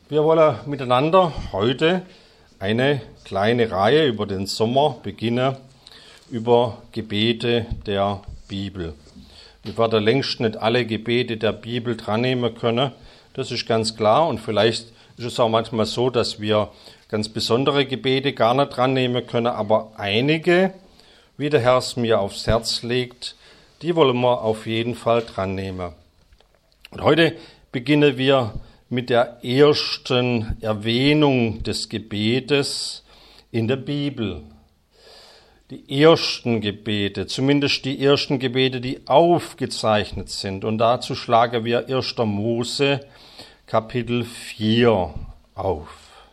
Wir wollen miteinander heute eine kleine Reihe über den Sommer beginnen, über Gebete der Bibel. Wir werden längst nicht alle Gebete der Bibel dran nehmen können, das ist ganz klar. Und vielleicht ist es auch manchmal so, dass wir ganz besondere Gebete gar nicht dran nehmen können, aber einige, wie der Herr es mir aufs Herz legt, die wollen wir auf jeden Fall dran nehmen. Und heute beginnen wir mit der ersten Erwähnung des Gebetes in der Bibel. Die ersten Gebete, zumindest die ersten Gebete, die aufgezeichnet sind. Und dazu schlagen wir 1. Mose, Kapitel 4 auf.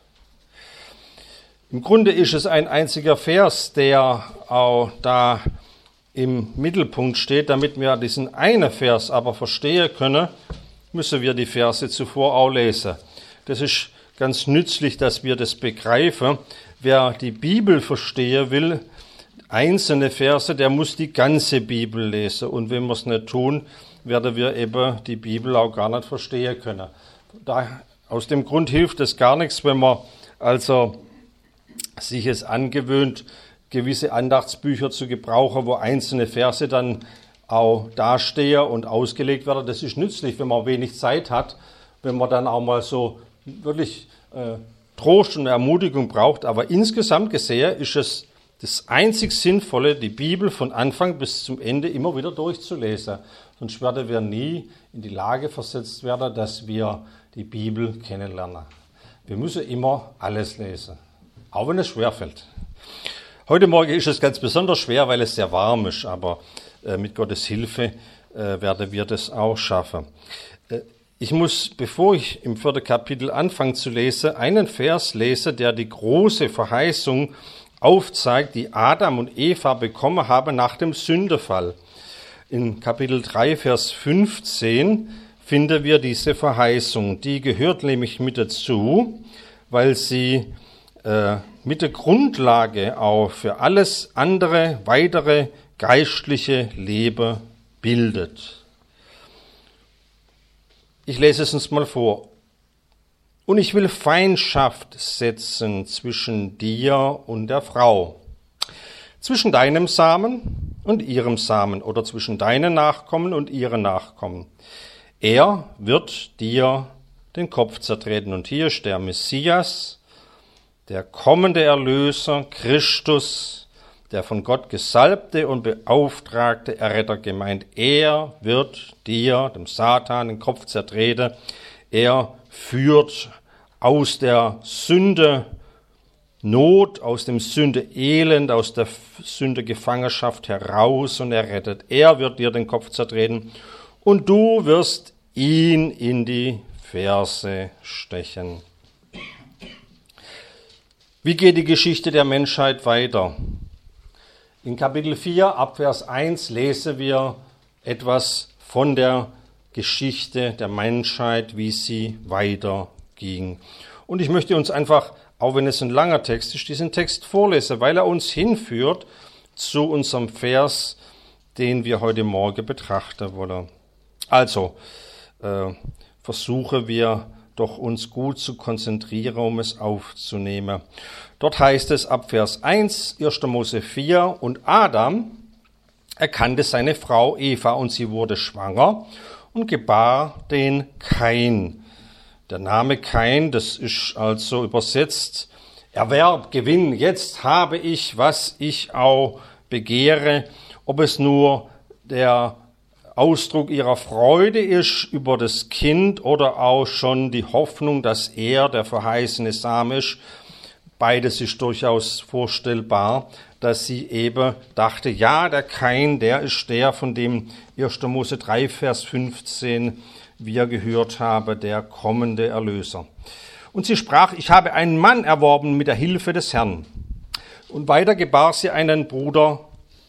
Im Grunde ist es ein einziger Vers, der auch da im Mittelpunkt steht. Damit wir diesen einen Vers aber verstehen können, müssen wir die Verse zuvor auch lesen. Das ist ganz nützlich, dass wir das begreifen. Wer die Bibel verstehen will, einzelne Verse, der muss die ganze Bibel lesen. Und wenn wir es nicht tun, werden wir eben die Bibel auch gar nicht verstehen können. Aus dem Grund hilft es gar nichts, wenn man also sich es angewöhnt, gewisse Andachtsbücher zu gebrauchen, wo einzelne Verse dann auch dastehen und ausgelegt werden. Das ist nützlich, wenn man wenig Zeit hat, wenn man dann auch mal so wirklich Trost und Ermutigung braucht. Aber insgesamt gesehen ist es das einzig Sinnvolle, die Bibel von Anfang bis zum Ende immer wieder durchzulesen. Sonst werden wir nie in die Lage versetzt werden, dass wir die Bibel kennenlernen. Wir müssen immer alles lesen, auch wenn es schwerfällt. Heute Morgen ist es ganz besonders schwer, weil es sehr warm ist, aber mit Gottes Hilfe werden wir das auch schaffen. Ich muss, bevor ich im 4. Kapitel anfange zu lesen, einen Vers lesen, der die große Verheißung aufzeigt, die Adam und Eva bekommen haben nach dem Sündenfall. In Kapitel 3, Vers 15 finden wir diese Verheißung. Die gehört nämlich mit dazu, weil sie mit der Grundlage auch für alles andere, weitere geistliche Leben bildet. Ich lese es uns mal vor. Und ich will Feindschaft setzen zwischen dir und der Frau, zwischen deinem Samen und ihrem Samen oder zwischen deinen Nachkommen und ihren Nachkommen. Er wird dir den Kopf zertreten. Und hier ist der Messias, der kommende Erlöser, Christus, der von Gott gesalbte und beauftragte Erretter gemeint. Er wird dir, dem Satan, den Kopf zertreten. Er führt aus der Sünde Not, aus dem Sünde Elend, aus der Sünde Gefangenschaft heraus und errettet. Er wird dir den Kopf zertreten und du wirst ihn in die Ferse stechen. Wie geht die Geschichte der Menschheit weiter? In Kapitel 4, ab Vers 1 lesen wir etwas von der Geschichte der Menschheit, wie sie weiterging. Und ich möchte uns einfach, auch wenn es ein langer Text ist, diesen Text vorlesen, weil er uns hinführt zu unserem Vers, den wir heute Morgen betrachten wollen. Also, versuchen wir doch uns gut zu konzentrieren, um es aufzunehmen. Dort heißt es ab Vers 1, 1. Mose 4, und Adam erkannte seine Frau Eva und sie wurde schwanger und gebar den Kain. Der Name Kain, das ist also übersetzt Erwerb, Gewinn. Jetzt habe ich, was ich auch begehre, ob es nur der Ausdruck ihrer Freude ist über das Kind oder auch schon die Hoffnung, dass er der verheißene Same ist. Beides ist durchaus vorstellbar, dass sie eben dachte, ja, der Kain, der ist der, von dem 1. Mose 3, Vers 15 wir gehört haben, der kommende Erlöser. Und sie sprach, ich habe einen Mann erworben mit der Hilfe des Herrn. Und weiter gebar sie seinen Bruder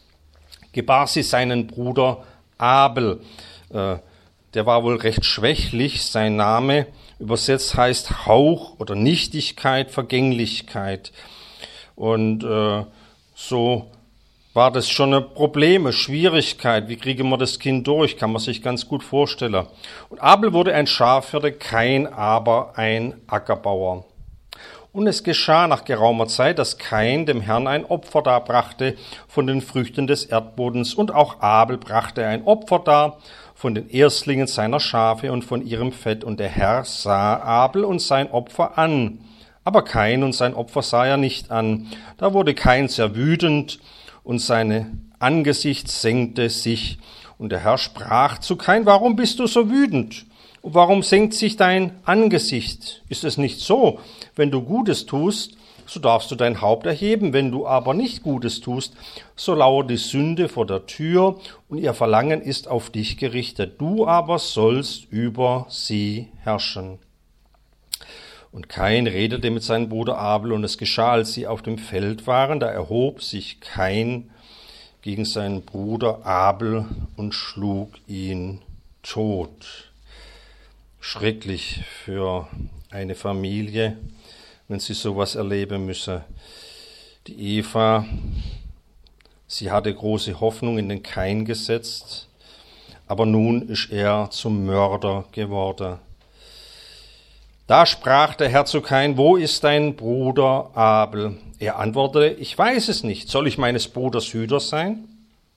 Abel. Der war wohl recht schwächlich, sein Name übersetzt heißt Hauch oder Nichtigkeit, Vergänglichkeit. Und so war das schon ein Problem, eine Schwierigkeit. Wie kriegen wir das Kind durch? Kann man sich ganz gut vorstellen. Und Abel wurde ein Schafhirte, Kain aber ein Ackerbauer. Und es geschah nach geraumer Zeit, dass Kain dem Herrn ein Opfer darbrachte von den Früchten des Erdbodens. Und auch Abel brachte ein Opfer dar von den Erstlingen seiner Schafe und von ihrem Fett. Und der Herr sah Abel und sein Opfer an. Aber Kain und sein Opfer sah er nicht an. Da wurde Kain sehr wütend und sein Angesicht senkte sich. Und der Herr sprach zu Kain: Warum bist du so wütend? Und warum senkt sich dein Angesicht? Ist es nicht so, wenn du Gutes tust, so darfst du dein Haupt erheben. Wenn du aber nicht Gutes tust, so lauert die Sünde vor der Tür und ihr Verlangen ist auf dich gerichtet. Du aber sollst über sie herrschen. Und Kain redete mit seinem Bruder Abel, und es geschah, als sie auf dem Feld waren, da erhob sich Kain gegen seinen Bruder Abel und schlug ihn tot. Schrecklich für eine Familie, wenn sie sowas erleben müsse. Die Eva, sie hatte große Hoffnung in den Kain gesetzt, aber nun ist er zum Mörder geworden. Da sprach der Herr zu Kain: Wo ist dein Bruder Abel? Er antwortete: Ich weiß es nicht. Soll ich meines Bruders Hüter sein?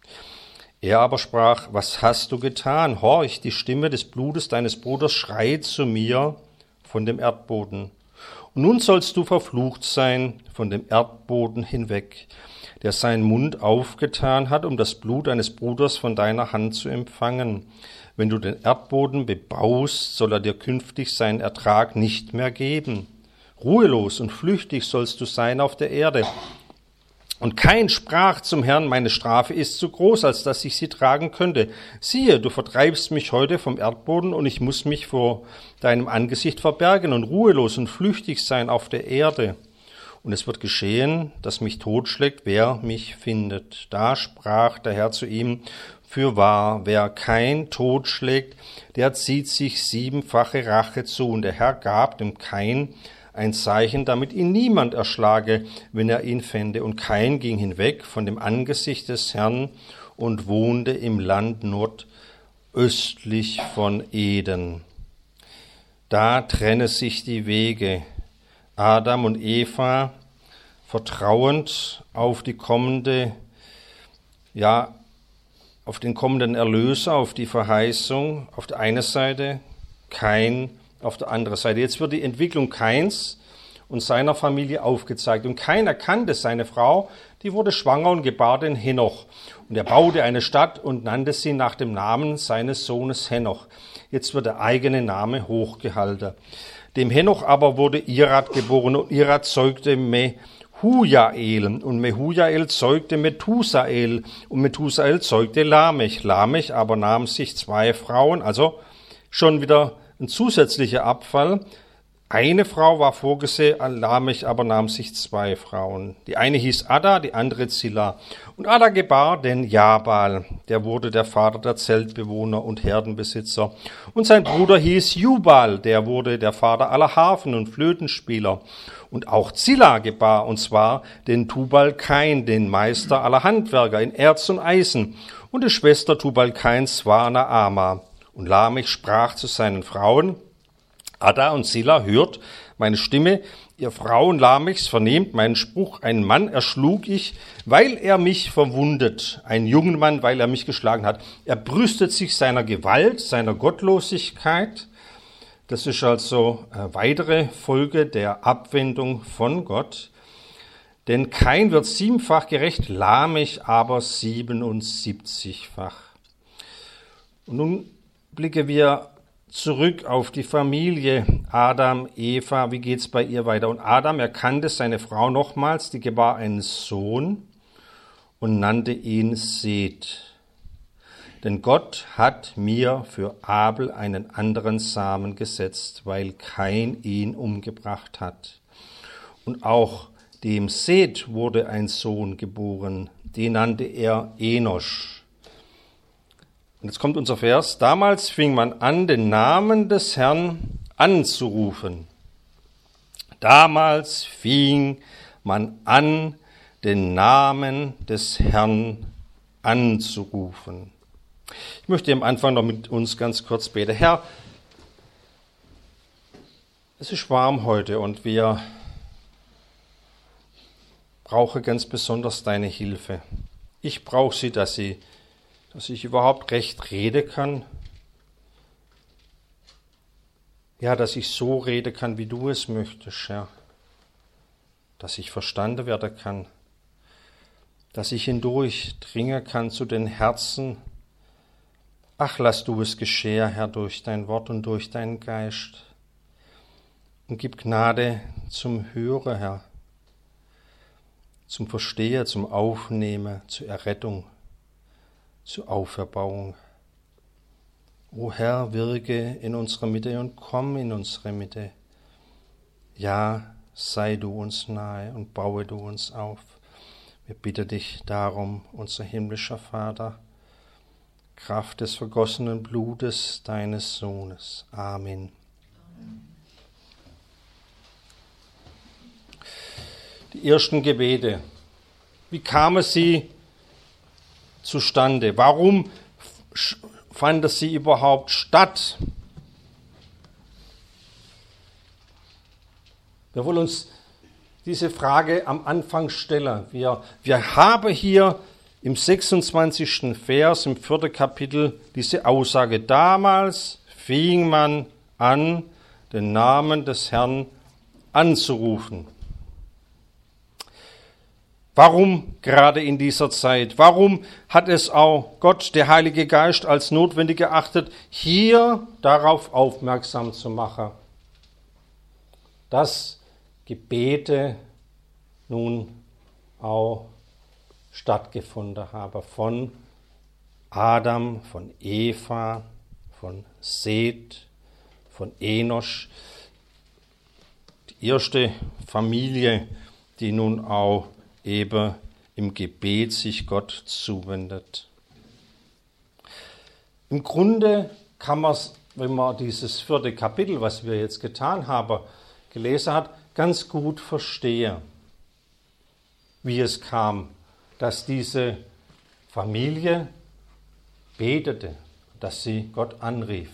Er aber sprach: Was hast du getan? Horch, die Stimme des Blutes deines Bruders schreit zu mir von dem Erdboden. Und nun sollst du verflucht sein von dem Erdboden hinweg, der seinen Mund aufgetan hat, um das Blut deines Bruders von deiner Hand zu empfangen. Wenn du den Erdboden bebaust, soll er dir künftig seinen Ertrag nicht mehr geben. Ruhelos und flüchtig sollst du sein auf der Erde. Und Kain sprach zum Herrn: Meine Strafe ist zu groß, als dass ich sie tragen könnte. Siehe, du vertreibst mich heute vom Erdboden, und ich muss mich vor deinem Angesicht verbergen und ruhelos und flüchtig sein auf der Erde. Und es wird geschehen, dass mich totschlägt, wer mich findet. Da sprach der Herr zu ihm: Fürwahr, wer Kain totschlägt, der zieht sich 7-fache Rache zu. Und der Herr gab dem Kain ein Zeichen, damit ihn niemand erschlage, wenn er ihn fände. Und Kain ging hinweg von dem Angesicht des Herrn und wohnte im Land nordöstlich von Eden. Da trenne sich die Wege. Adam und Eva, vertrauend auf die kommende, auf den kommenden Erlöser, auf die Verheißung, auf der einen Seite, Kain auf der anderen Seite. Jetzt wird die Entwicklung Kains und seiner Familie aufgezeigt. Und Kain erkannte seine Frau, die wurde schwanger und gebar den Henoch. Und er baute eine Stadt und nannte sie nach dem Namen seines Sohnes Henoch. Jetzt wird der eigene Name hochgehalten. Dem Henoch aber wurde Irad geboren, und Irad zeugte Mehujael, und Mehujael zeugte Methusael, und Methusael zeugte Lamech. Lamech aber nahm sich 2 Frauen, also schon wieder ein zusätzlicher Abfall. Eine Frau war vorgesehen, Lamech aber nahm sich 2 Frauen. Die eine hieß Ada, die andere Zilla. Und Ada gebar den Jabal, der wurde der Vater der Zeltbewohner und Herdenbesitzer. Und sein Bruder hieß Jubal, der wurde der Vater aller Harfen- und Flötenspieler. Und auch Zilla gebar, und zwar den Tubal-Kain, den Meister aller Handwerker in Erz und Eisen. Und die Schwester Tubal-Kains war Naama. Und Lamech sprach zu seinen Frauen: Ada und Zilla, hört meine Stimme, ihr Frauen Lamechs, vernehmt meinen Spruch. Einen Mann erschlug ich, weil er mich verwundet, einen jungen Mann, weil er mich geschlagen hat. Er brüstet sich seiner Gewalt, seiner Gottlosigkeit. Das ist also eine weitere Folge der Abwendung von Gott. Denn Kain wird 7-fach gerecht, Lamech aber 77-fach. Und nun blicken wir zurück auf die Familie Adam, Eva. Wie geht's bei ihr weiter? Und Adam erkannte seine Frau nochmals, die gebar einen Sohn und nannte ihn Seth. Denn Gott hat mir für Abel einen anderen Samen gesetzt, weil Kain ihn umgebracht hat. Und auch dem Seth wurde ein Sohn geboren, den nannte er Enosch. Und jetzt kommt unser Vers: Damals fing man an, den Namen des Herrn anzurufen. Damals fing man an, den Namen des Herrn anzurufen. Ich möchte am Anfang noch mit uns ganz kurz beten. Herr, es ist warm heute und wir brauchen ganz besonders deine Hilfe. Ich brauche sie, dass ich überhaupt recht reden kann. Ja, dass ich so reden kann, wie du es möchtest, Herr. Dass ich verstanden werden kann. Dass ich hindurchdringen kann zu den Herzen. Ach, lass du es geschehen, Herr, durch dein Wort und durch deinen Geist. Und gib Gnade zum Hören, Herr. Zum Verstehen, zum Aufnehmen, zur Errettung, zur Auferbauung. O Herr, wirke in unserer Mitte und komm in unsere Mitte. Ja, sei du uns nahe und baue du uns auf. Wir bitten dich darum, unser himmlischer Vater, Kraft des vergossenen Blutes deines Sohnes. Amen. Die ersten Gebete. Wie kamen sie zustande? Warum fanden sie überhaupt statt? Wir wollen uns diese Frage am Anfang stellen. Wir haben hier im 26. Vers, im 4. Kapitel, diese Aussage. Damals fing man an, den Namen des Herrn anzurufen. Warum gerade in dieser Zeit? Warum hat es auch Gott, der Heilige Geist, als notwendig erachtet, hier darauf aufmerksam zu machen, dass Gebete nun auch stattgefunden haben von Adam, von Eva, von Seth, von Enosch, die erste Familie, die nun auch eben im Gebet sich Gott zuwendet. Im Grunde kann man es, wenn man dieses 4. Kapitel, was wir jetzt getan haben, gelesen hat, ganz gut verstehen, wie es kam, dass diese Familie betete, dass sie Gott anrief.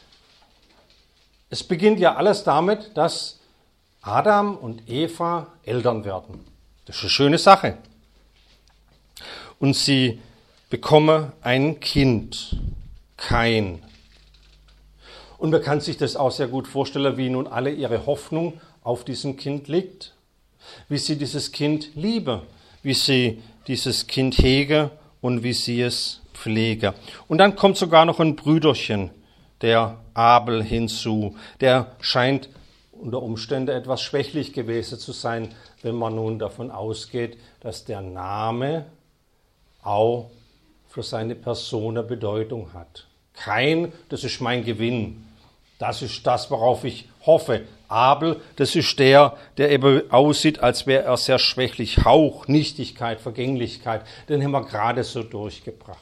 Es beginnt ja alles damit, dass Adam und Eva Eltern werden. Das ist eine schöne Sache. Und sie bekommen ein Kind, Kain. Und man kann sich das auch sehr gut vorstellen, wie nun alle ihre Hoffnung auf diesem Kind liegt. Wie sie dieses Kind lieben, wie sie dieses Kind hegen und wie sie es pflegen. Und dann kommt sogar noch ein Brüderchen, der Abel, hinzu. Der scheint unter Umständen etwas schwächlich gewesen zu sein, wenn man nun davon ausgeht, dass der Name auch für seine Person eine Bedeutung hat. Kain, das ist mein Gewinn. Das ist das, worauf ich hoffe. Abel, das ist der eben aussieht, als wäre er sehr schwächlich. Hauch, Nichtigkeit, Vergänglichkeit, den haben wir gerade so durchgebracht.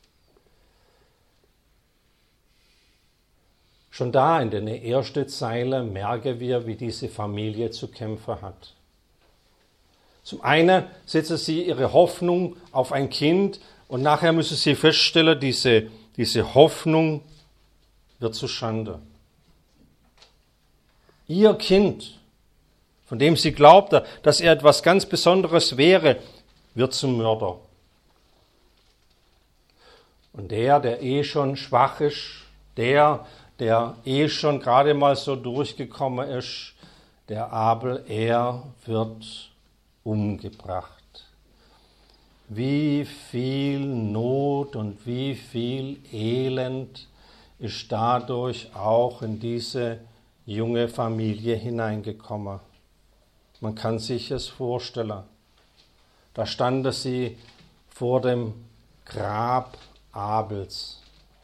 Schon da in der ersten Zeile merken wir, wie diese Familie zu kämpfen hat. Zum einen setzen sie ihre Hoffnung auf ein Kind und nachher müssen sie feststellen, diese Hoffnung wird zu Schande. Ihr Kind, von dem sie glaubte, dass er etwas ganz Besonderes wäre, wird zum Mörder. Und der schon schwach ist, der schon gerade mal so durchgekommen ist, der Abel, er wird umgebracht. Wie viel Not und wie viel Elend ist dadurch auch in diese junge Familie hineingekommen. Man kann sich es vorstellen. Da standen sie vor dem Grab Abels.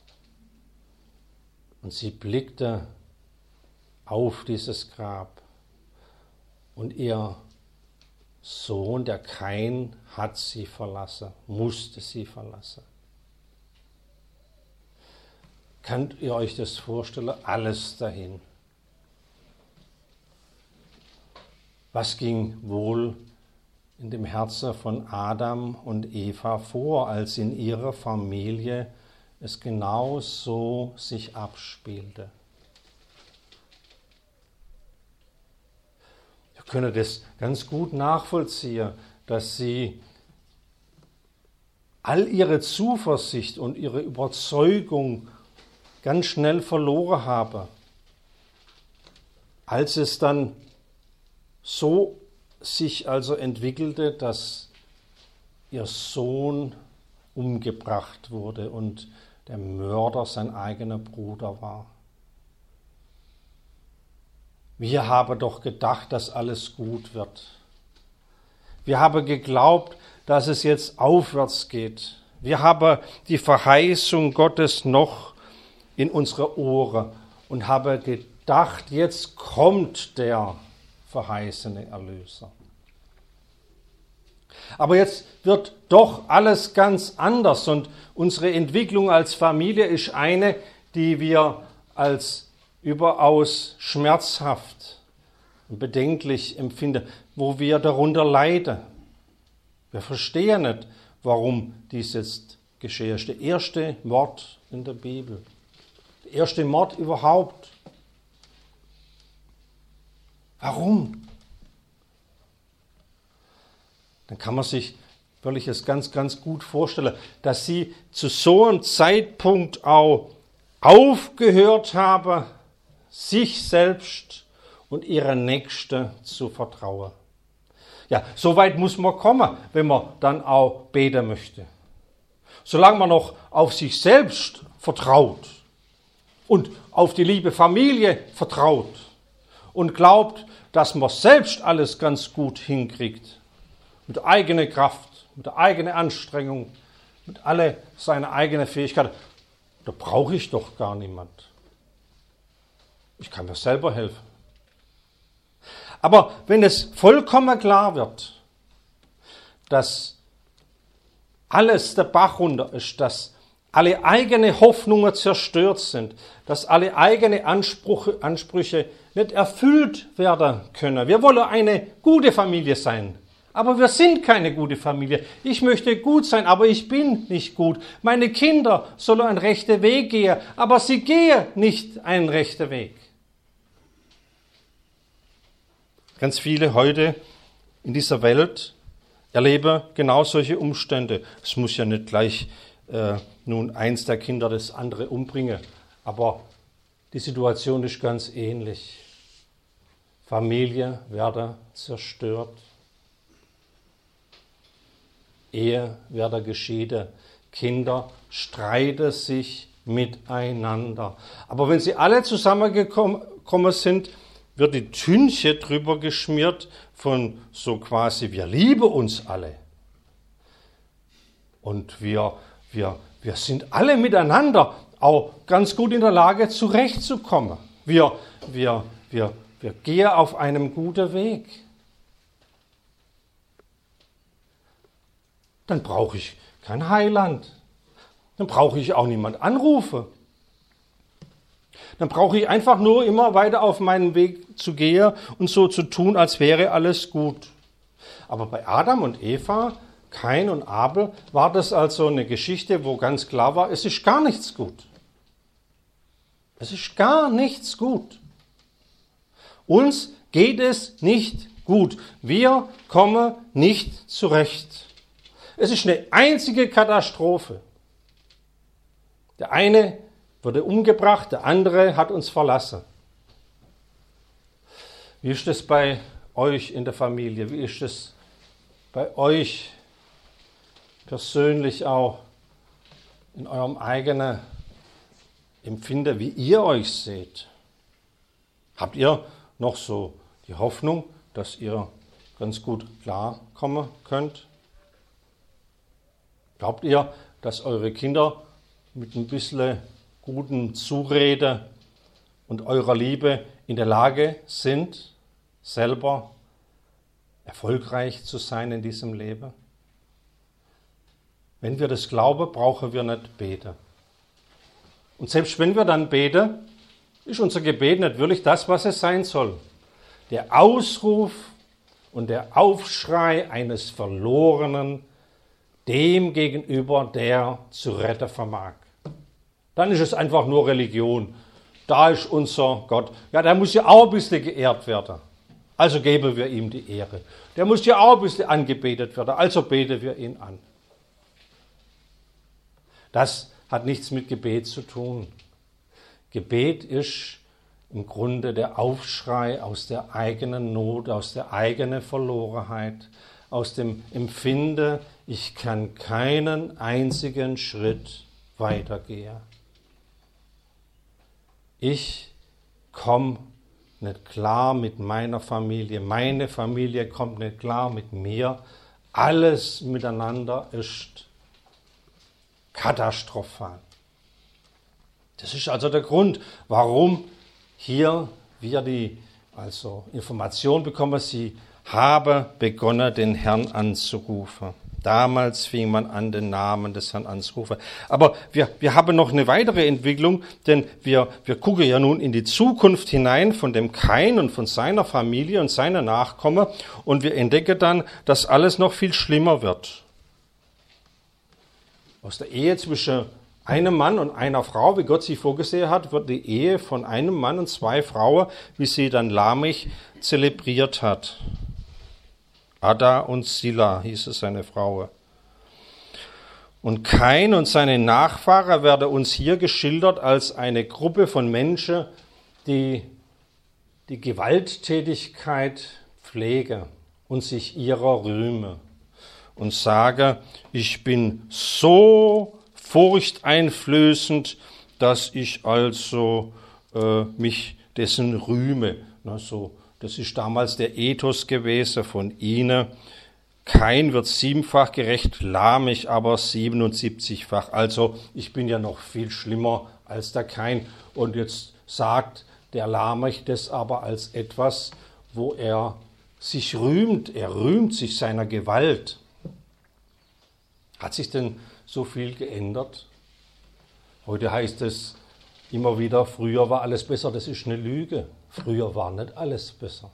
Und sie blickte auf dieses Grab. Und ihr Sohn, der Kain, hat sie verlassen, musste sie verlassen. Könnt ihr euch das vorstellen? Alles dahin. Was ging wohl in dem Herzen von Adam und Eva vor, als in ihrer Familie es genau so sich abspielte. Wir können das ganz gut nachvollziehen, dass sie all ihre Zuversicht und ihre Überzeugung ganz schnell verloren haben, als es dann so sich also entwickelte, dass ihr Sohn umgebracht wurde und der Mörder sein eigener Bruder war. Wir haben doch gedacht, dass alles gut wird. Wir haben geglaubt, dass es jetzt aufwärts geht. Wir haben die Verheißung Gottes noch in unsere Ohren und haben gedacht, jetzt kommt der verheißene Erlöser. Aber jetzt wird doch alles ganz anders und unsere Entwicklung als Familie ist eine, die wir als überaus schmerzhaft und bedenklich empfinden, wo wir darunter leiden. Wir verstehen nicht, warum dies jetzt geschehen ist. Der erste Mord in der Bibel, der erste Mord überhaupt. Warum? Dann kann man sich wirklich es ganz, ganz gut vorstellen, dass sie zu so einem Zeitpunkt auch aufgehört haben, sich selbst und ihrer Nächsten zu vertrauen. Ja, so weit muss man kommen, wenn man dann auch beten möchte. Solange man noch auf sich selbst vertraut und auf die liebe Familie vertraut und glaubt, dass man selbst alles ganz gut hinkriegt, mit der eigenen Kraft, mit der eigenen Anstrengung, mit alle seine eigenen Fähigkeiten, da brauche ich doch gar niemand. Ich kann mir selber helfen. Aber wenn es vollkommen klar wird, dass alles der Bach runter ist, dass alle eigene Hoffnungen zerstört sind, dass alle eigene Ansprüche nicht erfüllt werden können. Wir wollen eine gute Familie sein, aber wir sind keine gute Familie. Ich möchte gut sein, aber ich bin nicht gut. Meine Kinder sollen einen rechten Weg gehen, aber sie gehen nicht einen rechten Weg. Ganz viele heute in dieser Welt erleben genau solche Umstände. Es muss ja nicht gleich nun eins der Kinder das andere umbringen, aber die Situation ist ganz ähnlich. Familie werden zerstört, Ehe werden geschieden, Kinder streiten sich miteinander. Aber wenn sie alle zusammengekommen sind, wird die Tünche drüber geschmiert von so quasi, wir lieben uns alle. Und wir sind alle miteinander auch ganz gut in der Lage, zurechtzukommen. Wir gehen auf einem guten Weg. Dann brauche ich kein Heiland. Dann brauche ich auch niemand anrufen. Dann brauche ich einfach nur immer weiter auf meinen Weg zu gehen und so zu tun, als wäre alles gut. Aber bei Adam und Eva, Kain und Abel, war das also eine Geschichte, wo ganz klar war, es ist gar nichts gut. Es ist gar nichts gut. Uns geht es nicht gut. Wir kommen nicht zurecht. Es ist eine einzige Katastrophe. Der eine wurde umgebracht, der andere hat uns verlassen. Wie ist es bei euch in der Familie? Wie ist es bei euch persönlich auch in eurem eigenen Empfinden, wie ihr euch seht? Habt ihr noch so die Hoffnung, dass ihr ganz gut klarkommen könnt? Glaubt ihr, dass eure Kinder mit ein bisschen guten Zurede und eurer Liebe in der Lage sind, selber erfolgreich zu sein in diesem Leben? Wenn wir das glauben, brauchen wir nicht beten. Und selbst wenn wir dann beten, ist unser Gebet nicht wirklich das, was es sein soll. Der Ausruf und der Aufschrei eines Verlorenen dem gegenüber, der zu retten vermag. Dann ist es einfach nur Religion. Da ist unser Gott. Ja, der muss ja auch ein bisschen geehrt werden. Also geben wir ihm die Ehre. Der muss ja auch ein bisschen angebetet werden. Also beten wir ihn an. Das hat nichts mit Gebet zu tun. Gebet ist im Grunde der Aufschrei aus der eigenen Not, aus der eigenen Verlorenheit, aus dem Empfinden, ich kann keinen einzigen Schritt weitergehen. Ich komme nicht klar mit meiner Familie, meine Familie kommt nicht klar mit mir. Alles miteinander ist katastrophal. Das ist also der Grund, warum hier wir die Information bekommen, sie habe begonnen, den Herrn anzurufen. Damals fing man an, den Namen des Herrn anzurufen. Aber wir haben noch eine weitere Entwicklung, denn wir gucken ja nun in die Zukunft hinein von dem Kain und von seiner Familie und seiner Nachkommen und wir entdecken dann, dass alles noch viel schlimmer wird. Aus der Ehe zwischen einem Mann und einer Frau, wie Gott sie vorgesehen hat, wird die Ehe von einem Mann und zwei Frauen, wie sie dann Lamech zelebriert hat. Ada und Silla hieß es seine Frau. Und Kain und seine Nachfahrer werden uns hier geschildert als eine Gruppe von Menschen, die die Gewalttätigkeit pflegen und sich ihrer rühmen und sagen, ich bin so furchteinflößend, dass ich also mich dessen rühme. Das ist damals der Ethos gewesen von ihnen. Kain wird 7-fach gerecht, Lamech aber 77-fach. Also ich bin ja noch viel schlimmer als der Kain. Und jetzt sagt der Lamech das aber als etwas, wo er sich rühmt. Er rühmt sich seiner Gewalt. Hat sich denn so viel geändert? Heute heißt es immer wieder, früher war alles besser. Das ist eine Lüge. Früher war nicht alles besser.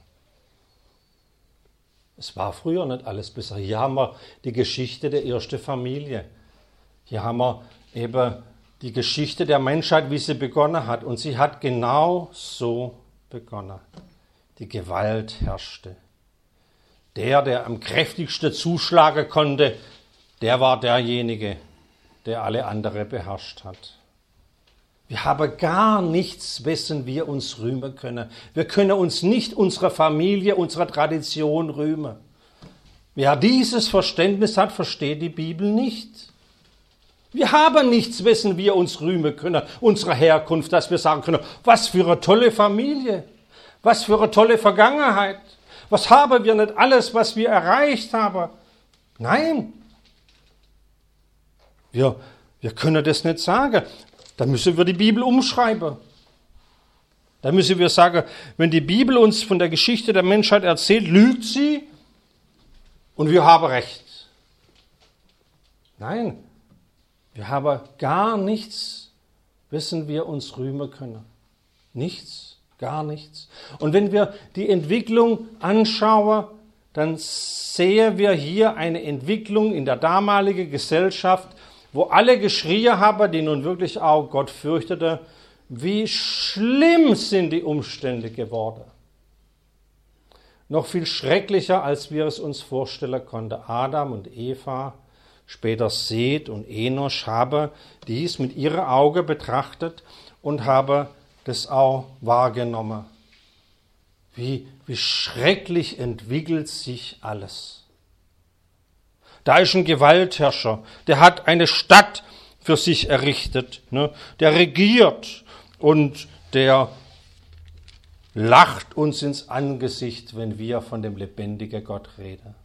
Es war früher nicht alles besser. Hier haben wir die Geschichte der ersten Familie. Hier haben wir eben die Geschichte der Menschheit, wie sie begonnen hat. Und sie hat genau so begonnen. Die Gewalt herrschte. Der am kräftigsten zuschlagen konnte, der war derjenige, der alle anderen beherrscht hat. Wir haben gar nichts, wessen wir uns rühmen können. Wir können uns nicht unserer Familie, unserer Tradition rühmen. Wer dieses Verständnis hat, versteht die Bibel nicht. Wir haben nichts, wessen wir uns rühmen können, unserer Herkunft, dass wir sagen können, was für eine tolle Familie, was für eine tolle Vergangenheit, was haben wir nicht alles, was wir erreicht haben. Nein, wir können das nicht sagen. Da müssen wir die Bibel umschreiben. Da müssen wir sagen, wenn die Bibel uns von der Geschichte der Menschheit erzählt, lügt sie und wir haben recht. Nein, wir haben gar nichts, wessen wir uns rühmen können. Nichts, gar nichts. Und wenn wir die Entwicklung anschauen, dann sehen wir hier eine Entwicklung in der damaligen Gesellschaft, wo alle geschrien haben, die nun wirklich auch Gott fürchteten, wie schlimm sind die Umstände geworden. Noch viel schrecklicher, als wir es uns vorstellen konnten. Adam und Eva, später Seth und Enosch haben dies mit ihren Augen betrachtet und haben das auch wahrgenommen. Wie schrecklich entwickelt sich alles. Da ist ein Gewaltherrscher, der hat eine Stadt für sich errichtet, ne? Der regiert und der lacht uns ins Angesicht, wenn wir von dem lebendigen Gott reden.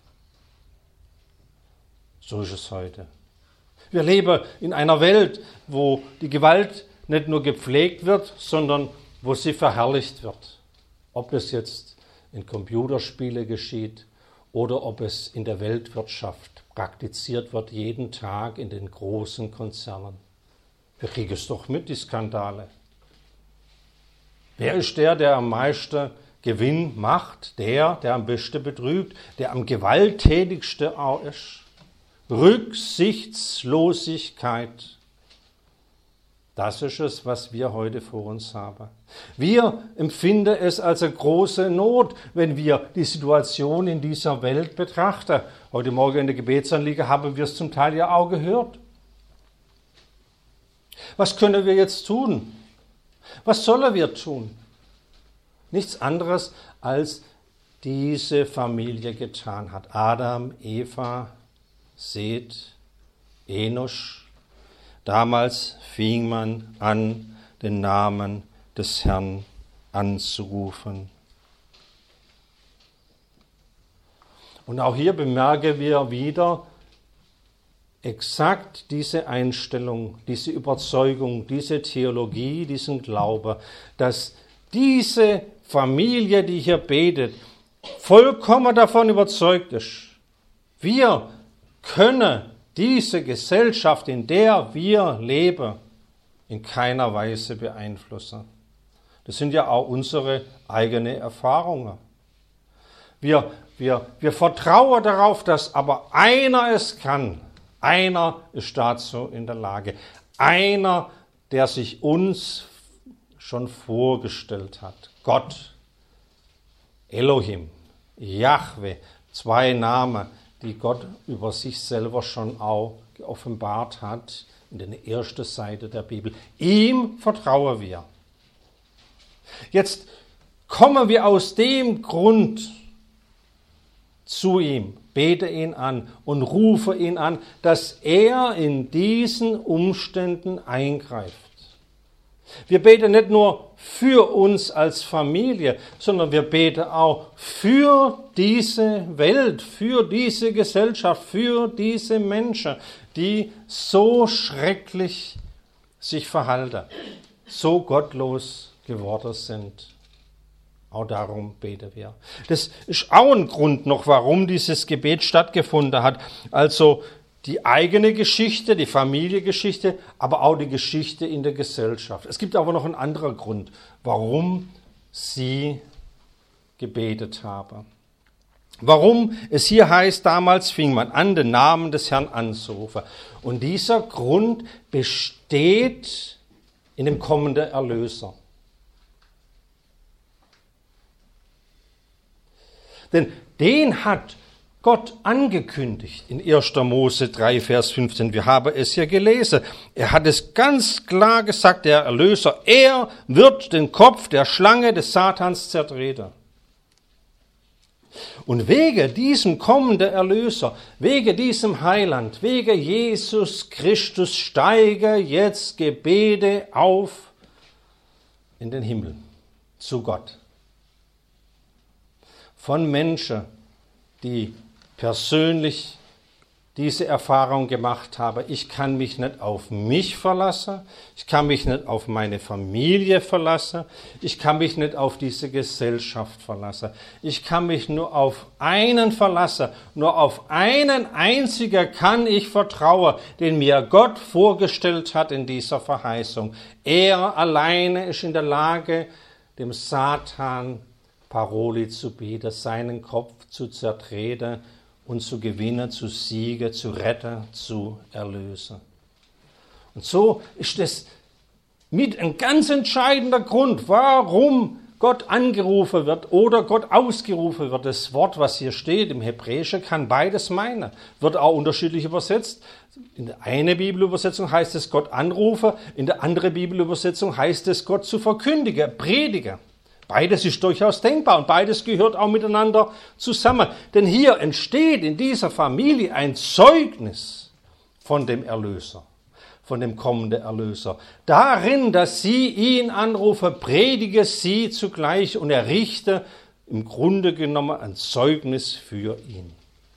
So ist es heute. Wir leben in einer Welt, wo die Gewalt nicht nur gepflegt wird, sondern wo sie verherrlicht wird. Ob es jetzt in Computerspielen geschieht, oder ob es in der Weltwirtschaft praktiziert wird, jeden Tag in den großen Konzernen. Wir kriegen es doch mit, die Skandale. Wer ist der am meisten Gewinn macht der am besten betrügt, der am gewalttätigsten auch ist. Rücksichtslosigkeit. Das ist es, was wir heute vor uns haben. Wir empfinden es als eine große Not, wenn wir die Situation in dieser Welt betrachten. Heute Morgen in der Gebetsanliege haben wir es zum Teil ja auch gehört. Was können wir jetzt tun? Was sollen wir tun? Nichts anderes, als diese Familie getan hat. Adam, Eva, Seth, Enosch. Damals fing man an, den Namen des Herrn anzurufen. Und auch hier bemerken wir wieder exakt diese Einstellung, diese Überzeugung, diese Theologie, diesen Glaube, dass diese Familie, die hier betet, vollkommen davon überzeugt ist. Wir können diese Gesellschaft, in der wir leben, in keiner Weise beeinflussen. Das sind ja auch unsere eigenen Erfahrungen. Wir vertrauen darauf, dass aber einer es kann. Einer ist dazu in der Lage. Einer, der sich uns schon vorgestellt hat. Gott, Elohim, Jahwe, 2 Namen, die Gott über sich selber schon auch geoffenbart hat in der ersten Seite der Bibel. Ihm vertrauen wir. Jetzt kommen wir aus dem Grund zu ihm, bete ihn an und rufe ihn an, dass er in diesen Umständen eingreift. Wir beten nicht nur für uns als Familie, sondern wir beten auch für diese Welt, für diese Gesellschaft, für diese Menschen, die so schrecklich sich verhalten, so gottlos geworden sind. Auch darum beten wir. Das ist auch ein Grund noch, warum dieses Gebet stattgefunden hat. Also die eigene Geschichte, die Familiengeschichte, aber auch die Geschichte in der Gesellschaft. Es gibt aber noch einen anderen Grund, warum sie gebetet haben. Warum es hier heißt, damals fing man an, den Namen des Herrn anzurufen. Und dieser Grund besteht in dem kommenden Erlöser. Denn den hat Gott angekündigt in 1. Mose 3, Vers 15. Wir haben es ja gelesen. Er hat es ganz klar gesagt, der Erlöser, er wird den Kopf der Schlange des Satans zertreten. Und wegen diesem kommenden Erlöser, wegen diesem Heiland, wegen Jesus Christus steigen jetzt Gebete auf in den Himmel zu Gott. Von Menschen, die persönlich diese Erfahrung gemacht haben. Ich kann mich nicht auf mich verlassen, ich kann mich nicht auf meine Familie verlassen, ich kann mich nicht auf diese Gesellschaft verlassen. Ich kann mich nur auf einen verlassen, nur auf einen einzigen kann ich vertrauen, den mir Gott vorgestellt hat in dieser Verheißung. Er alleine ist in der Lage, dem Satan Paroli zu bieten, seinen Kopf zu zertreten und zu gewinnen, zu siegen, zu retten, zu erlösen. Und so ist es mit ein ganz entscheidender Grund, warum Gott angerufen wird oder Gott ausgerufen wird. Das Wort, was hier steht im Hebräischen, kann beides meinen. Wird auch unterschiedlich übersetzt. In der einen Bibelübersetzung heißt es Gott anrufen, in der anderen Bibelübersetzung heißt es Gott zu verkündigen, predigen. Beides ist durchaus denkbar und beides gehört auch miteinander zusammen. Denn hier entsteht in dieser Familie ein Zeugnis von dem Erlöser, von dem kommenden Erlöser. Darin, dass sie ihn anrufen, predige sie zugleich und errichte im Grunde genommen ein Zeugnis für ihn.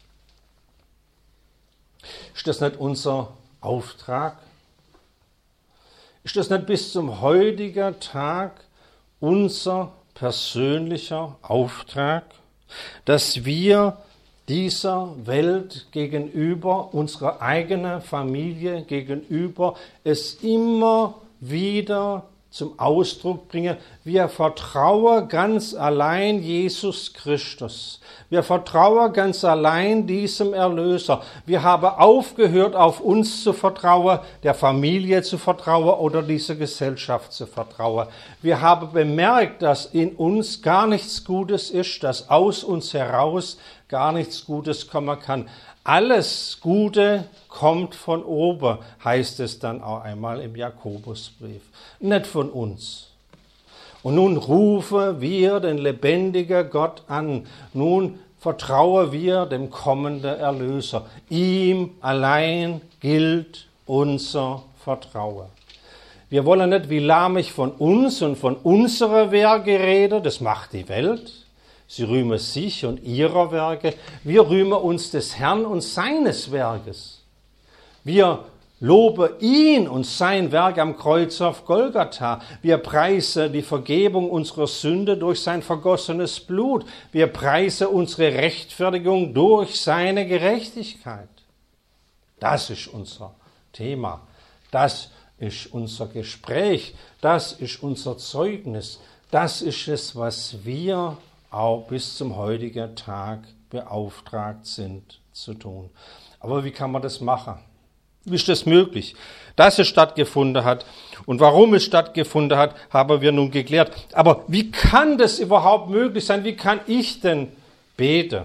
Ist das nicht unser Auftrag? Ist das nicht bis zum heutigen Tag unser persönlicher Auftrag, dass wir dieser Welt gegenüber, unserer eigenen Familie gegenüber, es immer wieder zum Ausdruck bringen. Wir vertrauen ganz allein Jesus Christus. Wir vertrauen ganz allein diesem Erlöser. Wir haben aufgehört, auf uns zu vertrauen, der Familie zu vertrauen oder dieser Gesellschaft zu vertrauen. Wir haben bemerkt, dass in uns gar nichts Gutes ist, dass aus uns heraus gar nichts Gutes kommen kann. Alles Gute kommt von oben, heißt es dann auch einmal im Jakobusbrief, nicht von uns. Und nun rufen wir den lebendigen Gott an, nun vertrauen wir dem kommenden Erlöser. Ihm allein gilt unser Vertrauen. Wir wollen nicht wie Lamech von uns und von unserer Werke reden, das macht die Welt. Sie rühmen sich und ihrer Werke. Wir rühmen uns des Herrn und seines Werkes. Wir loben ihn und sein Werk am Kreuz auf Golgatha. Wir preisen die Vergebung unserer Sünde durch sein vergossenes Blut. Wir preisen unsere Rechtfertigung durch seine Gerechtigkeit. Das ist unser Thema. Das ist unser Gespräch. Das ist unser Zeugnis. Das ist es, was wir auch bis zum heutigen Tag beauftragt sind zu tun. Aber wie kann man das machen? Wie ist das möglich, dass es stattgefunden hat? Und warum es stattgefunden hat, haben wir nun geklärt. Aber wie kann das überhaupt möglich sein? Wie kann ich denn beten?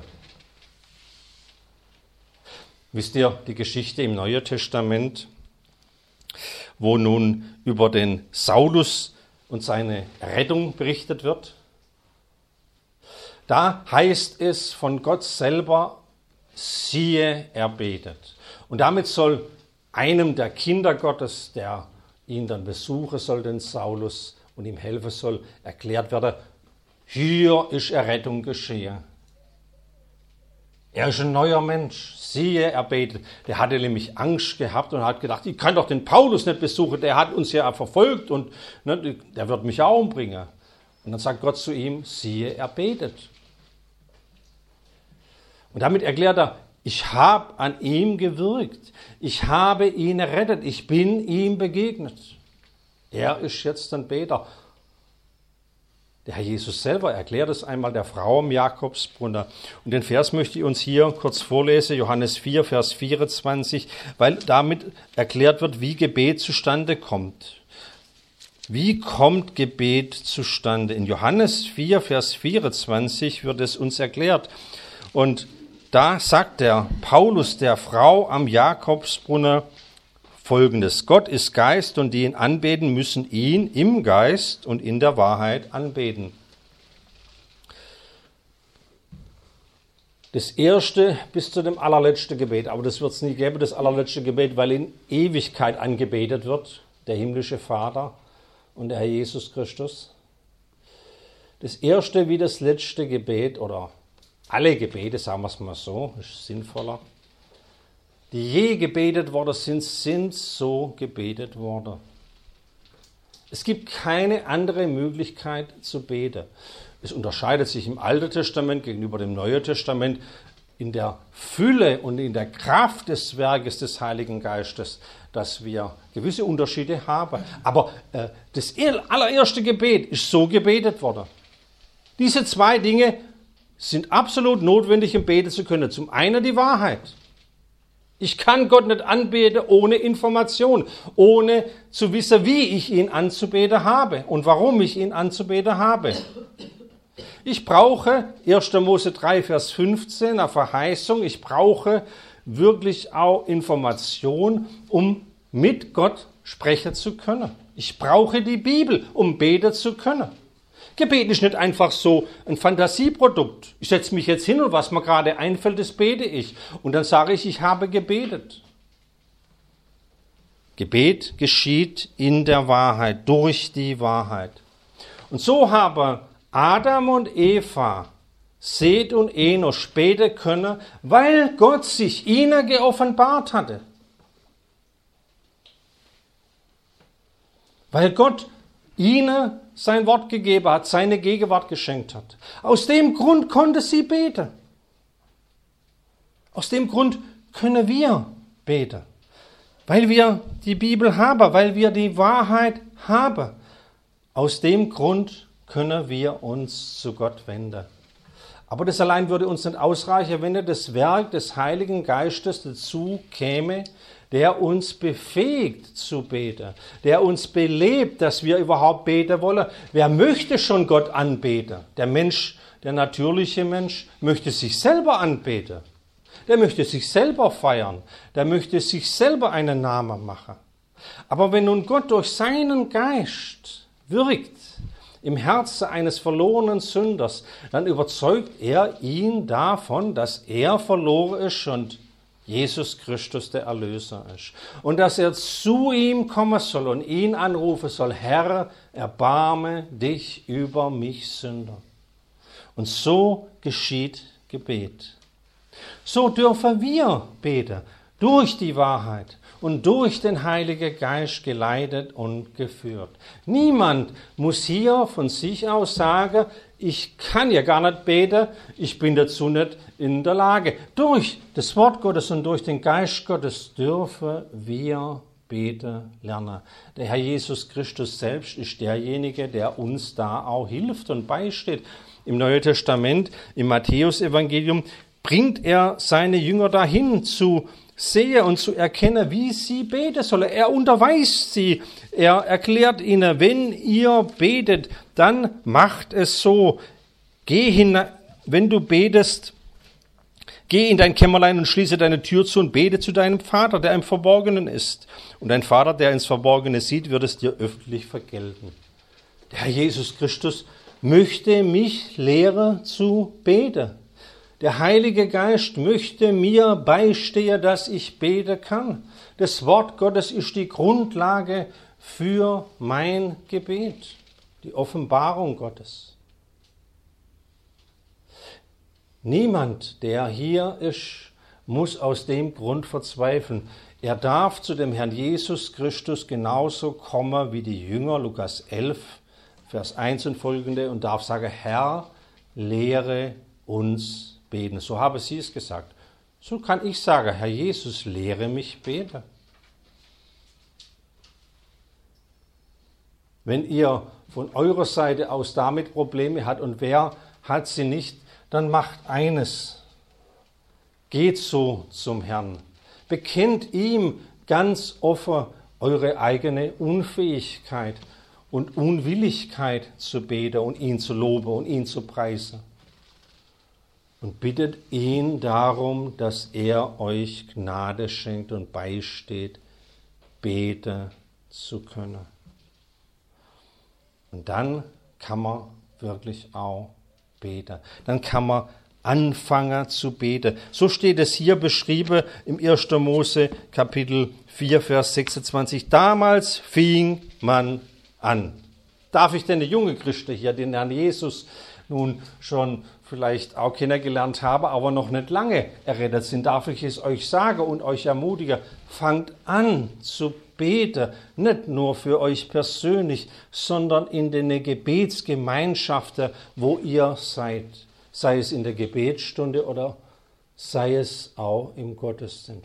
Wisst ihr die Geschichte im Neuen Testament, wo nun über den Saulus und seine Rettung berichtet wird? Da heißt es von Gott selber, siehe, er betet. Und damit soll einem der Kinder Gottes, der ihn dann besuchen soll, den Saulus, und ihm helfen soll, erklärt werden, hier ist Errettung geschehen. Er ist ein neuer Mensch, siehe, er betet. Der hatte nämlich Angst gehabt und hat gedacht, ich kann doch den Paulus nicht besuchen, der hat uns ja verfolgt und ne, der wird mich auch umbringen. Und dann sagt Gott zu ihm, siehe, er betet. Und damit erklärt er, ich habe an ihm gewirkt, ich habe ihn errettet, ich bin ihm begegnet. Er ist jetzt ein Beter. Der Herr Jesus selber erklärt es einmal der Frau am Jakobsbrunnen. Und den Vers möchte ich uns hier kurz vorlesen, Johannes 4, Vers 24, weil damit erklärt wird, wie Gebet zustande kommt. Wie kommt Gebet zustande? In Johannes 4, Vers 24 wird es uns erklärt. Und da sagt der Paulus der Frau am Jakobsbrunnen Folgendes: Gott ist Geist und die ihn anbeten, müssen ihn im Geist und in der Wahrheit anbeten. Das erste bis zu dem allerletzten Gebet, aber das wird es nie geben, das allerletzte Gebet, weil in Ewigkeit angebetet wird, der himmlische Vater und der Herr Jesus Christus. Das erste wie das letzte Gebet oder alle Gebete, sagen wir es mal so, ist sinnvoller, die je gebetet worden sind so gebetet worden. Es gibt keine andere Möglichkeit zu beten. Es unterscheidet sich im Alten Testament gegenüber dem Neuen Testament in der Fülle und in der Kraft des Werkes des Heiligen Geistes, dass wir gewisse Unterschiede haben. Aber das allererste Gebet ist so gebetet worden. Diese zwei Dinge sind absolut notwendig, um beten zu können. Zum einen die Wahrheit. Ich kann Gott nicht anbeten ohne Information, ohne zu wissen, wie ich ihn anzubeten habe und warum ich ihn anzubeten habe. Ich brauche, 1. Mose 3, Vers 15, eine Verheißung, ich brauche wirklich auch Information, um mit Gott sprechen zu können. Ich brauche die Bibel, um beten zu können. Gebet ist nicht einfach so ein Fantasieprodukt. Ich setze mich jetzt hin und was mir gerade einfällt, das bete ich. Und dann sage ich, ich habe gebetet. Gebet geschieht in der Wahrheit, durch die Wahrheit. Und so haben Adam und Eva, Seth und Enoch beten können, weil Gott sich ihnen geoffenbart hatte. Weil Gott ihnen sein Wort gegeben hat, seine Gegenwart geschenkt hat. Aus dem Grund konnte sie beten. Aus dem Grund können wir beten. Weil wir die Bibel haben, weil wir die Wahrheit haben. Aus dem Grund können wir uns zu Gott wenden. Aber das allein würde uns nicht ausreichen, wenn das Werk des Heiligen Geistes dazu käme, der uns befähigt zu beten, der uns belebt, dass wir überhaupt beten wollen. Wer möchte schon Gott anbeten? Der Mensch, der natürliche Mensch, möchte sich selber anbeten. Der möchte sich selber feiern. Der möchte sich selber einen Namen machen. Aber wenn nun Gott durch seinen Geist wirkt im Herzen eines verlorenen Sünders, dann überzeugt er ihn davon, dass er verloren ist und Jesus Christus der Erlöser ist. Und dass er zu ihm kommen soll und ihn anrufen soll: Herr, erbarme dich über mich Sünder. Und so geschieht Gebet. So dürfen wir beten, durch die Wahrheit und durch den Heiligen Geist geleitet und geführt. Niemand muss hier von sich aus sagen: Ich kann ja gar nicht beten, ich bin dazu nicht in der Lage. Durch das Wort Gottes und durch den Geist Gottes dürfen wir beten lernen. Der Herr Jesus Christus selbst ist derjenige, der uns da auch hilft und beisteht. Im Neuen Testament, im Matthäus-Evangelium, bringt er seine Jünger dahin zu sehen und zu erkennen, wie sie beten sollen. Er unterweist sie, er erklärt ihnen: Wenn ihr betet, dann macht es so. Wenn du betest, geh in dein Kämmerlein und schließe deine Tür zu und bete zu deinem Vater, der im Verborgenen ist. Und dein Vater, der ins Verborgene sieht, wird es dir öffentlich vergelten. Der Herr Jesus Christus möchte mich lehren zu beten. Der Heilige Geist möchte mir beistehen, dass ich beten kann. Das Wort Gottes ist die Grundlage für mein Gebet, die Offenbarung Gottes. Niemand, der hier ist, muss aus dem Grund verzweifeln. Er darf zu dem Herrn Jesus Christus genauso kommen wie die Jünger, Lukas 11, Vers 1 und folgende, und darf sagen: Herr, lehre uns beten. So habe sie es gesagt. So kann ich sagen: Herr Jesus, lehre mich beten. Wenn ihr von eurer Seite aus damit Probleme habt und wer hat sie nicht, dann macht eines: Geht so zum Herrn. Bekennt ihm ganz offen eure eigene Unfähigkeit und Unwilligkeit zu beten und ihn zu loben und ihn zu preisen. Und bittet ihn darum, dass er euch Gnade schenkt und beisteht, beten zu können. Und dann kann man wirklich auch beten. Dann kann man anfangen zu beten. So steht es hier beschrieben im 1. Mose Kapitel 4, Vers 26. Damals fing man an. Darf ich denn die junge Christen hier, den Herrn Jesus, nun schon vielleicht auch kennengelernt habe, aber noch nicht lange errettet sind, darf ich es euch sagen und euch ermutigen: Fangt an zu beten, nicht nur für euch persönlich, sondern in den Gebetsgemeinschaften, wo ihr seid. Sei es in der Gebetsstunde oder sei es auch im Gottesdienst.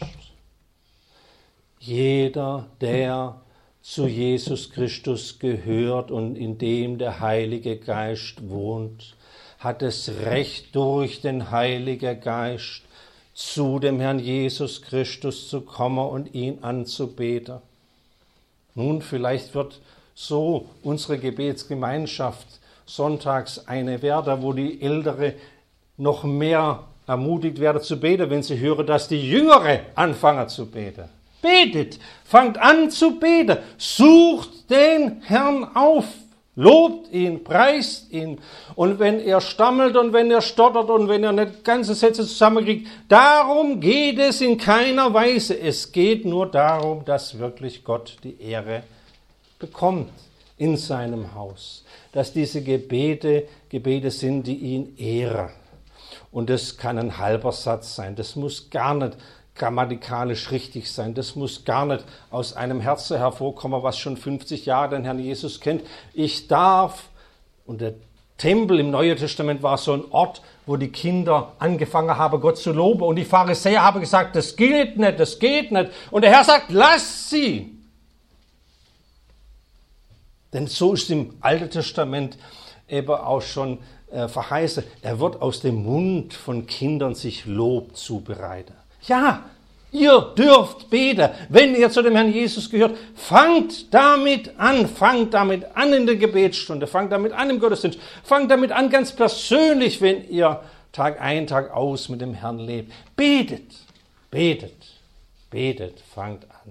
Jeder, der zu Jesus Christus gehört und in dem der Heilige Geist wohnt, hat das Recht, durch den Heiligen Geist zu dem Herrn Jesus Christus zu kommen und ihn anzubeten. Nun, vielleicht wird so unsere Gebetsgemeinschaft sonntags eine werden, wo die Ältere noch mehr ermutigt werden zu beten, wenn sie hören, dass die Jüngere anfangen zu beten. Betet, fangt an zu beten, sucht den Herrn auf, lobt ihn, preist ihn. Und wenn er stammelt und wenn er stottert und wenn er nicht ganze Sätze zusammenkriegt, darum geht es in keiner Weise. Es geht nur darum, dass wirklich Gott die Ehre bekommt in seinem Haus. Dass diese Gebete sind, die ihn ehren. Und das kann ein halber Satz sein. Das muss gar nicht grammatikalisch richtig sein. Das muss gar nicht aus einem Herzen hervorkommen, was schon 50 Jahre den Herrn Jesus kennt. Ich darf, und der Tempel im Neuen Testament war so ein Ort, wo die Kinder angefangen haben, Gott zu loben. Und die Pharisäer haben gesagt, das geht nicht, das geht nicht. Und der Herr sagt, lass sie. Denn so ist im Alten Testament eben auch schon verheißen, er wird aus dem Mund von Kindern sich Lob zubereiten. Ja, ihr dürft beten, wenn ihr zu dem Herrn Jesus gehört. Fangt damit an in der Gebetsstunde, fangt damit an im Gottesdienst, fangt damit an ganz persönlich, wenn ihr Tag ein, Tag aus mit dem Herrn lebt. Betet, fangt an.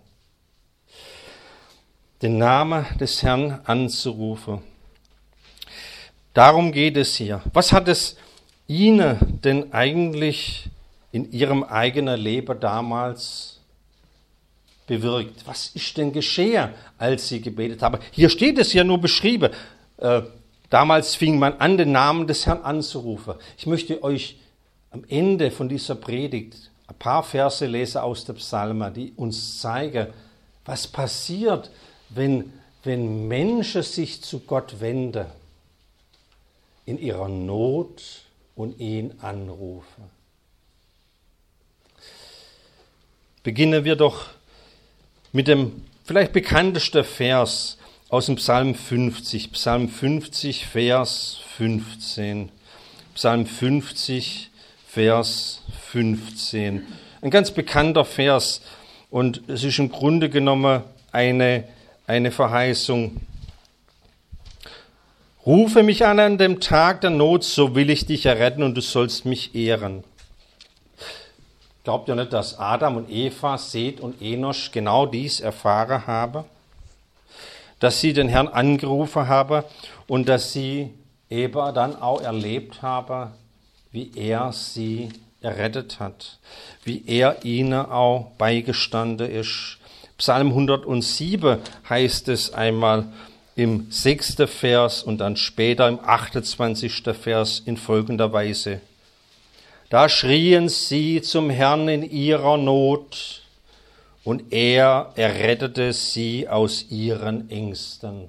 Den Namen des Herrn anzurufen. Darum geht es hier. Was hat es Ihnen denn eigentlich in Ihrem eigenen Leben damals bewirkt? Was ist denn geschehen, als Sie gebetet haben? Hier steht es ja nur beschrieben. Damals fing man an, den Namen des Herrn anzurufen. Ich möchte euch am Ende von dieser Predigt ein paar Verse lesen aus der Psalmen, die uns zeigen, was passiert, wenn Menschen sich zu Gott wenden, in ihrer Not und ihn anrufen. Beginnen wir doch mit dem vielleicht bekanntesten Vers aus dem Psalm 50. Psalm 50, Vers 15. Psalm 50, Vers 15. Ein ganz bekannter Vers und es ist im Grunde genommen eine Verheißung. Rufe mich an dem Tag der Not, so will ich dich erretten und du sollst mich ehren. Glaubt ihr nicht, dass Adam und Eva, Seth und Enosch genau dies erfahren haben? Dass sie den Herrn angerufen haben und dass sie eben dann auch erlebt haben, wie er sie errettet hat, wie er ihnen auch beigestanden ist. Psalm 107 heißt es einmal im 6. Vers und dann später im 28. Vers in folgender Weise. Da schrien sie zum Herrn in ihrer Not, und er errettete sie aus ihren Ängsten.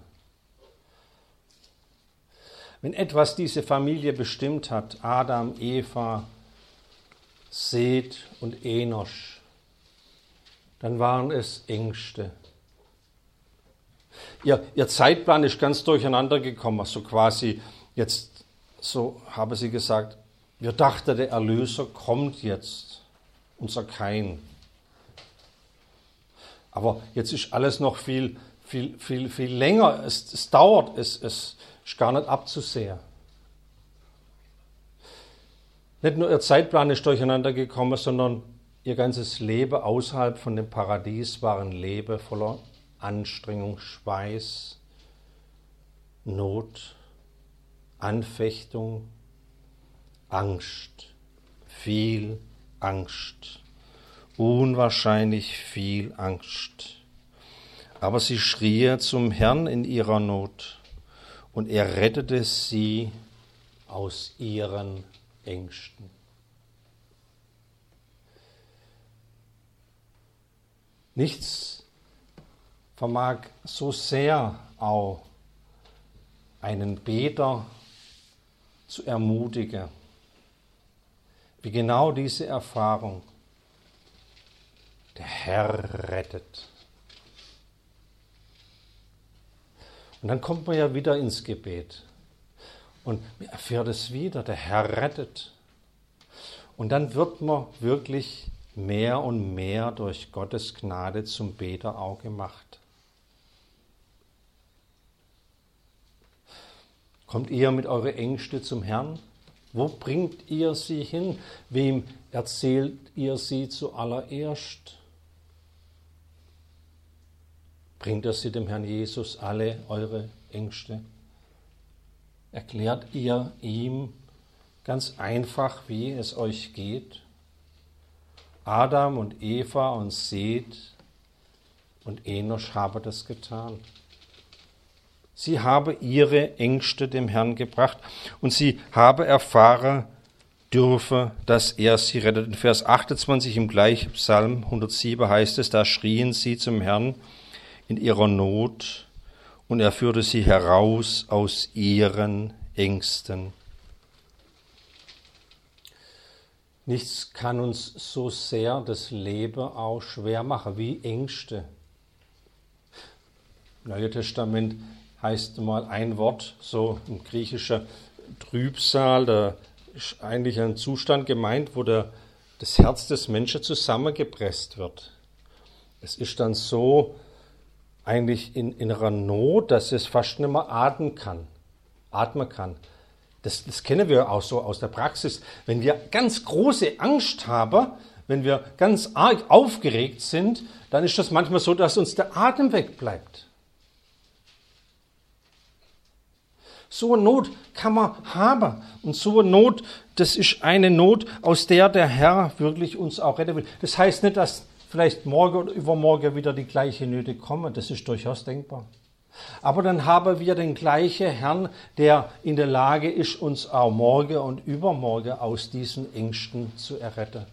Wenn etwas diese Familie bestimmt hat, Adam, Eva, Seth und Enosch, dann waren es Ängste. Ihr Zeitplan ist ganz durcheinander gekommen, so quasi jetzt, so haben sie gesagt, wir dachten, der Erlöser kommt jetzt, unser Kain. Aber jetzt ist alles noch viel länger, es dauert, es ist gar nicht abzusehen. Nicht nur ihr Zeitplan ist durcheinander gekommen, sondern ihr ganzes Leben außerhalb von dem Paradies war ein Leben voller Anstrengung, Schweiß, Not, Anfechtung, Angst, viel Angst, unwahrscheinlich viel Angst. Aber sie schrie zum Herrn in ihrer Not und er rettete sie aus ihren Ängsten. Nichts vermag so sehr auch einen Beter zu ermutigen, wie genau diese Erfahrung. Der Herr rettet. Und dann kommt man ja wieder ins Gebet und man erfährt es wieder, der Herr rettet. Und dann wird man wirklich mehr und mehr durch Gottes Gnade zum Beter auch gemacht. Kommt ihr mit euren Ängsten zum Herrn? Wo bringt ihr sie hin? Wem erzählt ihr sie zuallererst? Bringt ihr sie dem Herrn Jesus, alle eure Ängste? Erklärt ihr ihm ganz einfach, wie es euch geht? Adam und Eva und Seth und Enosch haben das getan. Sie haben ihre Ängste dem Herrn gebracht und sie haben erfahren dürfen, dass er sie rettet. In Vers 28 im gleichen Psalm 107 heißt es, da schrien sie zum Herrn in ihrer Not und er führte sie heraus aus ihren Ängsten. Nichts kann uns so sehr das Leben auch schwer machen wie Ängste. Im Neuen Testament heißt mal ein Wort, so ein griechischer Trübsal, da ist eigentlich ein Zustand gemeint, wo das Herz des Menschen zusammengepresst wird. Es ist dann so eigentlich in innerer Not, dass es fast nicht mehr atmen kann. Das kennen wir auch so aus der Praxis. Wenn wir ganz große Angst haben, wenn wir ganz arg aufgeregt sind, dann ist das manchmal so, dass uns der Atem wegbleibt. So eine Not kann man haben. Und so eine Not, das ist eine Not, aus der der Herr wirklich uns auch retten will. Das heißt nicht, dass vielleicht morgen oder übermorgen wieder die gleichen Nöte kommen. Das ist durchaus denkbar. Aber dann haben wir den gleichen Herrn, der in der Lage ist, uns auch morgen und übermorgen aus diesen Ängsten zu erretten.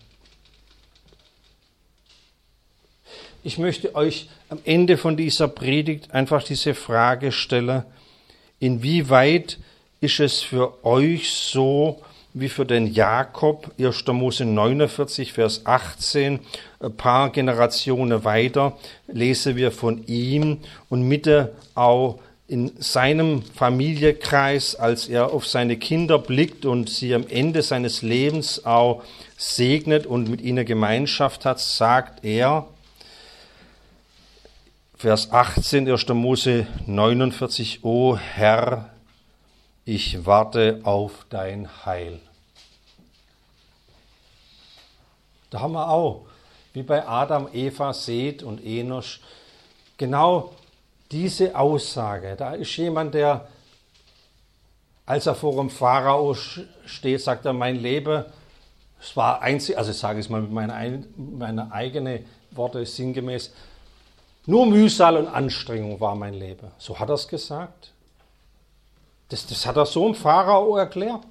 Ich möchte euch am Ende von dieser Predigt einfach diese Frage stellen: Inwieweit ist es für euch so wie für den Jakob, 1. Mose 49, Vers 18, ein paar Generationen weiter, lesen wir von ihm und Mitte auch in seinem Familienkreis, als er auf seine Kinder blickt und sie am Ende seines Lebens auch segnet und mit ihnen Gemeinschaft hat, sagt er, Vers 18, 1. Mose 49, O Herr, ich warte auf dein Heil. Da haben wir auch, wie bei Adam, Eva, Seth und Enosch, genau diese Aussage. Da ist jemand, der, als er vor dem Pharao steht, sagt er, mein Leben, es war einzig, also ich sage es mal mit meiner eigenen Worte sinngemäß, nur Mühsal und Anstrengung war mein Leben. So hat er es gesagt. Das hat er so dem Pharao erklärt.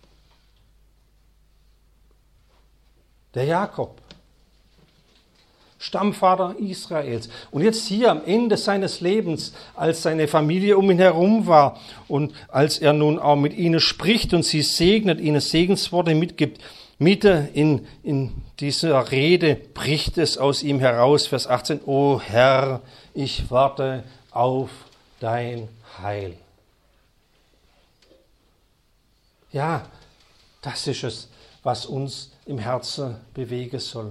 Der Jakob, Stammvater Israels. Und jetzt hier am Ende seines Lebens, als seine Familie um ihn herum war und als er nun auch mit ihnen spricht und sie segnet, ihnen Segensworte mitgibt, Mitte in dieser Rede bricht es aus ihm heraus, Vers 18, O Herr, ich warte auf dein Heil. Ja, das ist es, was uns im Herzen bewegen soll.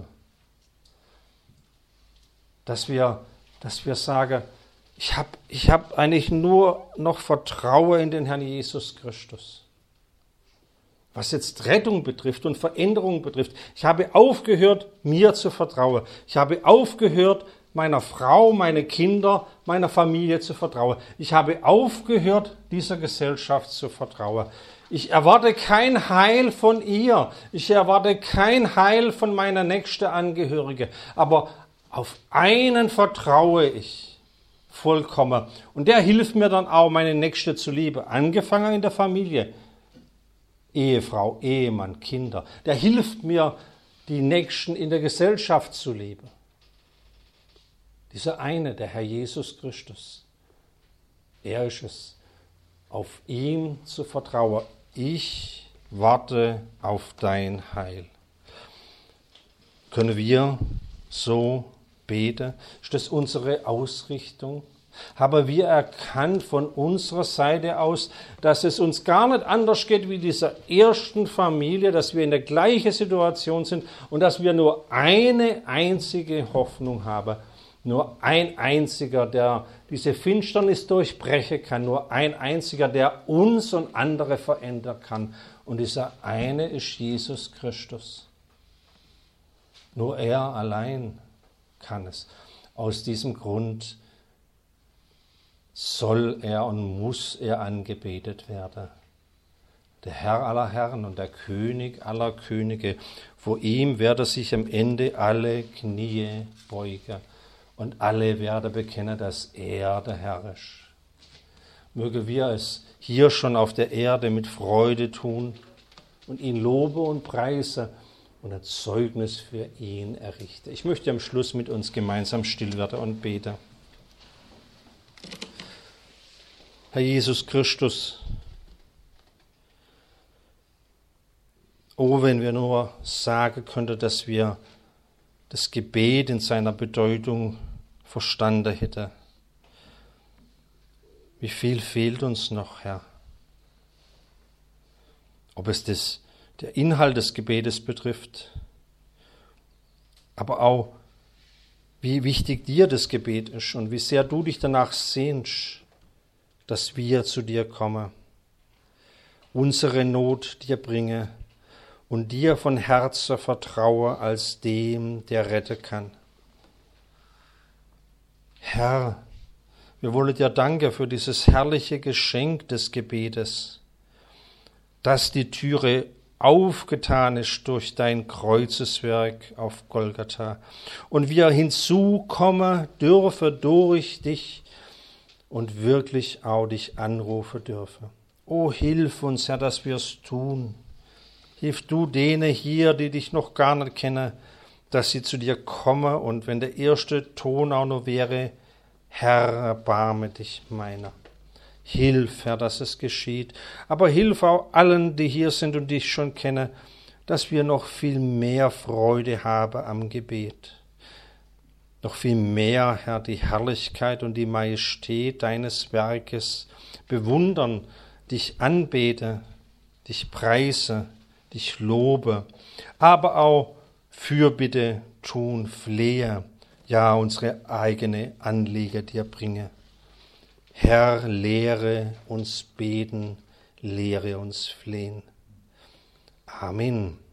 Dass wir sagen, ich hab eigentlich nur noch Vertrauen in den Herrn Jesus Christus. Was jetzt Rettung betrifft und Veränderung betrifft. Ich habe aufgehört, mir zu vertrauen. Ich habe aufgehört, meiner Frau, meine Kinder, meiner Familie zu vertrauen. Ich habe aufgehört, dieser Gesellschaft zu vertrauen. Ich erwarte kein Heil von ihr. Ich erwarte kein Heil von meiner nächsten Angehörige. Aber auf einen vertraue ich vollkommen. Und der hilft mir dann auch, meine Nächste zu lieben. Angefangen in der Familie. Ehefrau, Ehemann, Kinder. Der hilft mir, die Nächsten in der Gesellschaft zu lieben. Dieser eine, der Herr Jesus Christus. Er ist es, auf ihn zu vertrauen. Ich warte auf dein Heil. Können wir so beten? Ist das unsere Ausrichtung? Haben wir erkannt von unserer Seite aus, dass es uns gar nicht anders geht wie dieser ersten Familie, dass wir in der gleichen Situation sind und dass wir nur eine einzige Hoffnung haben. Nur ein einziger, der diese Finsternis durchbrechen kann. Nur ein einziger, der uns und andere verändern kann. Und dieser eine ist Jesus Christus. Nur er allein kann es. Aus diesem Grund soll er und muss er angebetet werden. Der Herr aller Herren und der König aller Könige. Vor ihm werden sich am Ende alle Knie beugen. Und alle werden bekennen, dass er der Herr ist. Möge wir es hier schon auf der Erde mit Freude tun und ihn lobe und preise und ein Zeugnis für ihn errichte. Ich möchte am Schluss mit uns gemeinsam still werden und beten. Herr Jesus Christus, oh, wenn wir nur sagen könnten, dass wir das Gebet in seiner Bedeutung verstanden hätten. Wie viel fehlt uns noch, Herr? Ob es der Inhalt des Gebetes betrifft, aber auch, wie wichtig dir das Gebet ist und wie sehr du dich danach sehnst, dass wir zu dir kommen, unsere Not dir bringe und dir von Herzen vertraue als dem, der retten kann. Herr, wir wollen dir danken für dieses herrliche Geschenk des Gebetes, dass die Türe aufgetan ist durch dein Kreuzeswerk auf Golgatha und wir hinzukommen dürfen durch dich und wirklich auch dich anrufen dürfen. O, hilf uns, Herr, dass wir es tun. Hilf du denen hier, die dich noch gar nicht kennen, dass sie zu dir kommen und wenn der erste Ton auch noch wäre, Herr, erbarme dich meiner. Hilf, Herr, dass es geschieht, aber hilf auch allen, die hier sind und dich schon kennen, dass wir noch viel mehr Freude haben am Gebet. Noch viel mehr, Herr, die Herrlichkeit und die Majestät deines Werkes bewundern, dich anbete, dich preise, dich lobe, aber auch Fürbitte tun, flehe, ja, unsere eigene Anliegen dir bringe. Herr, lehre uns beten, lehre uns flehen. Amen.